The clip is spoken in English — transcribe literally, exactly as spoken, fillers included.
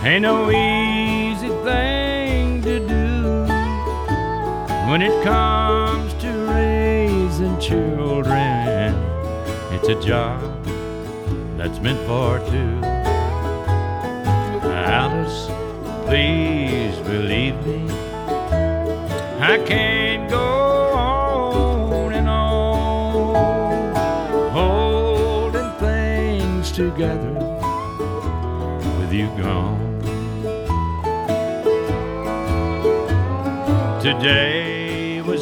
Ain't no easy thing to do when it comes to raising children. It's a job that's meant for two. Alice, please believe me, I can't go on and on holding things together with you gone. Today